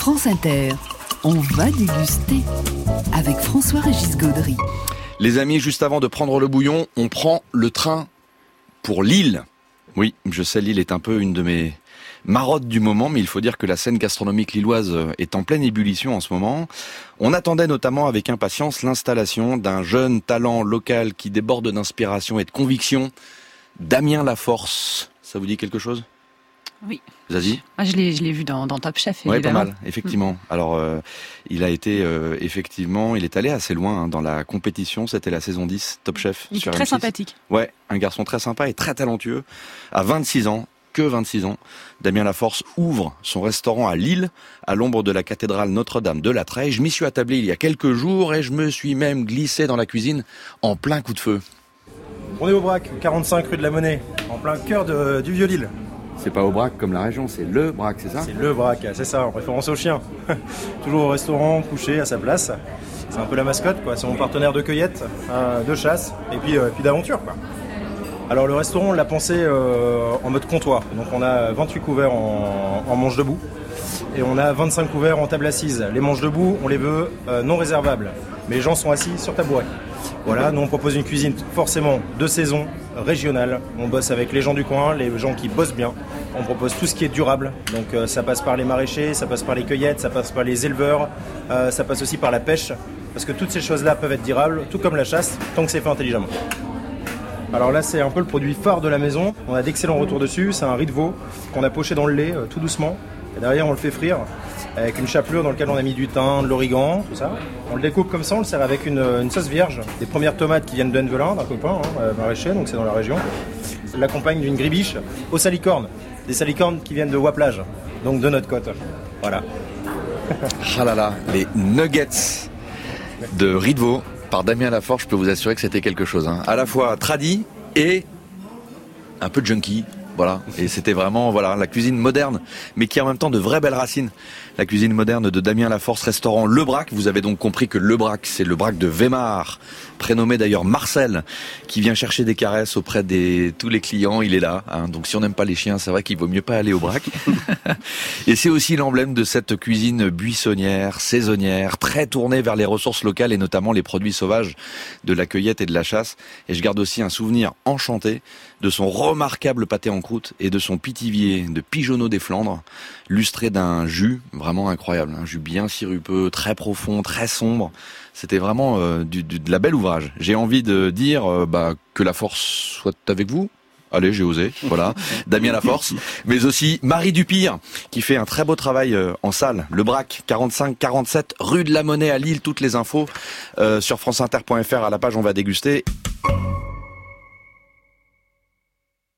France Inter, on va déguster avec François-Régis Gaudry. Les amis, juste avant de prendre le bouillon, on prend le train pour Lille. Oui, je sais, Lille est un peu une de mes marottes du moment, mais il faut dire que la scène gastronomique lilloise est en pleine ébullition en ce moment. On attendait notamment avec impatience l'installation d'un jeune talent local qui déborde d'inspiration et de conviction, Damien Laforce. Ça vous dit quelque chose ? Oui. Zazie ? Moi, je l'ai vu dans Top Chef, Oui, évidemment. pas mal, effectivement. Alors, il a été, effectivement, il est allé assez loin dans la compétition. C'était la saison 10, Top Chef. Il est sur très M6. sympathique. Ouais, un garçon très sympa et très talentueux. À 26 ans, que 26 ans, Damien Laforce ouvre son restaurant à Lille, à l'ombre de la cathédrale Notre-Dame de la Treille. Je m'y suis attablé il y a quelques jours et je me suis même glissé dans la cuisine en plein coup de feu. On est au Brac, 45 rue de la Monnaie, en plein cœur du Vieux-Lille. C'est pas au Brac comme la région, c'est le Brac, c'est ça ? C'est le Brac, c'est ça, en référence au chien. Toujours au restaurant, couché à sa place. C'est un peu la mascotte, quoi. C'est mon partenaire de cueillette, de chasse et puis d'aventure, quoi. Alors le restaurant, on l'a pensé en mode comptoir. Donc on a 28 couverts en manche debout et on a 25 couverts en table assise. Les manches debout, on les veut non réservables, mais les gens sont assis sur tabouret. Voilà, nous on propose une cuisine forcément de saison, régionale. On bosse avec les gens du coin, les gens qui bossent bien. On propose tout ce qui est durable. Donc ça passe par les maraîchers, ça passe par les cueillettes, ça passe par les éleveurs, ça passe aussi par la pêche. Parce que toutes ces choses-là peuvent être durables, tout comme la chasse, tant que c'est fait intelligemment. Alors là, c'est un peu le produit phare de la maison. On a d'excellents retours dessus. C'est un riz de veau qu'on a poché dans le lait tout doucement. Et derrière, on le fait frire avec une chapelure dans laquelle on a mis du thym, de l'origan, tout ça. On le découpe comme ça, on le sert avec une sauce vierge. Des premières tomates qui viennent de Henvelin, d'un copain, maraîcher, donc c'est dans la région. On l'accompagne d'une gribiche aux salicornes. Des salicornes qui viennent de Ouaplage, donc de notre côte. Voilà. Ah là là, les nuggets de riz de veau par Damien Laforce, je peux vous assurer que c'était quelque chose. À la fois tradi et un peu junkie. Voilà, et c'était vraiment la cuisine moderne, mais qui a en même temps de vraies belles racines. La cuisine moderne de Damien Laforce, restaurant Le Brac. Vous avez donc compris que Le Brac, c'est le Brac de Weimar, prénommé d'ailleurs Marcel, qui vient chercher des caresses auprès de tous les clients. Il est là, donc si on n'aime pas les chiens, c'est vrai qu'il vaut mieux pas aller au Brac. Et c'est aussi l'emblème de cette cuisine buissonnière, saisonnière, très tournée vers les ressources locales et notamment les produits sauvages de la cueillette et de la chasse. Et je garde aussi un souvenir enchanté de son remarquable pâté en croûte et de son pitivier de pigeonneau des Flandres, lustré d'un jus vraiment incroyable, un jus bien sirupeux, très profond, très sombre. C'était vraiment de la belle ouvrage. J'ai envie de dire que la force soit avec vous. Allez, j'ai osé, voilà. Damien Laforce, mais aussi Marie Dupire, qui fait un très beau travail en salle. Le Brac, 45-47, rue de la Monnaie à Lille. Toutes les infos sur franceinter.fr à la page On va déguster.